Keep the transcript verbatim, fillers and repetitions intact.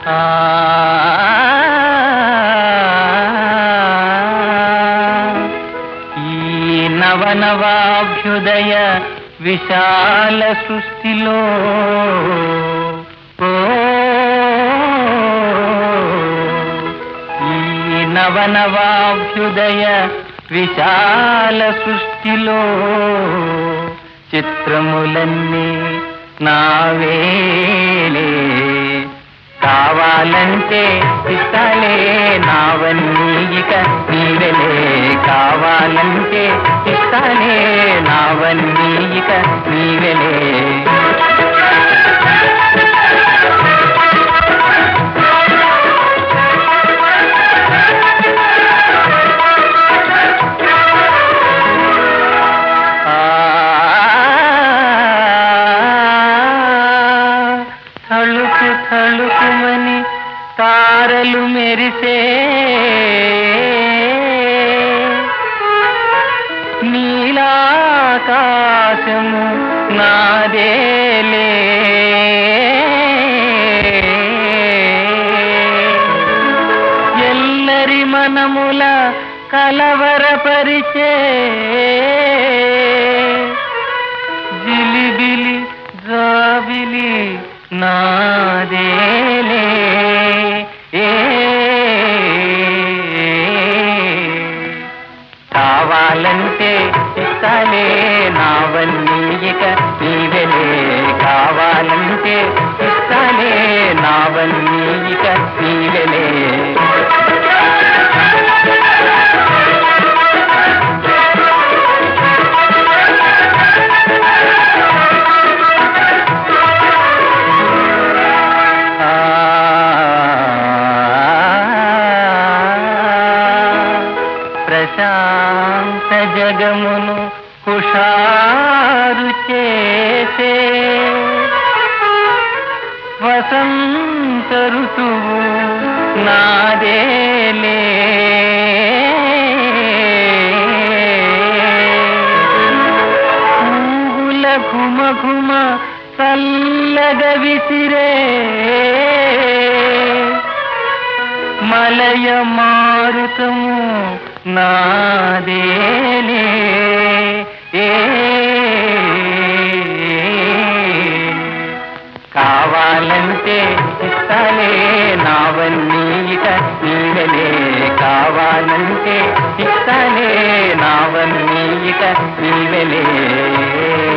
ఆ ఈ నవనవాభ్యుదయ విశాల సృష్టిలో ఓ ఈ నవనవాభ్యుదయ విశాల సృష్టిలో చిత్రములన్నీ నావేలే కావాలంటే ఇస్తాలే నావన్నీ ఇక నీవెలే కావాలంటే ఇస్తాలే నావన్నీ ఇక నీవెలే తళుకు తళుకుమని తారలు మెరిసే నీలాకాశము నాదేలే ఎల్లరి మనముల కలవరపరిచే జిలిబిలి జాబిలి నాదేలే ఏ కావాలంటే ఇస్తాలే నావన్నీ ఇక నీవెలే కావాలంటే ఇస్తాలే నావన్నీ ఇక నీవెలే ప్రశాంత జగమును హుషారు చేసే వసంత ఋతువు నాదేలే పువ్వుల ఘుమ ఘుమ చల్లగ విసిరే మలయ మారుతము నాదేలే ఏ కావాలంటే ఇస్తాలే నావన్నీ ఇక నీవెలే కావాలంటే ఇస్తాలే నావన్నీ ఇక నీవెలే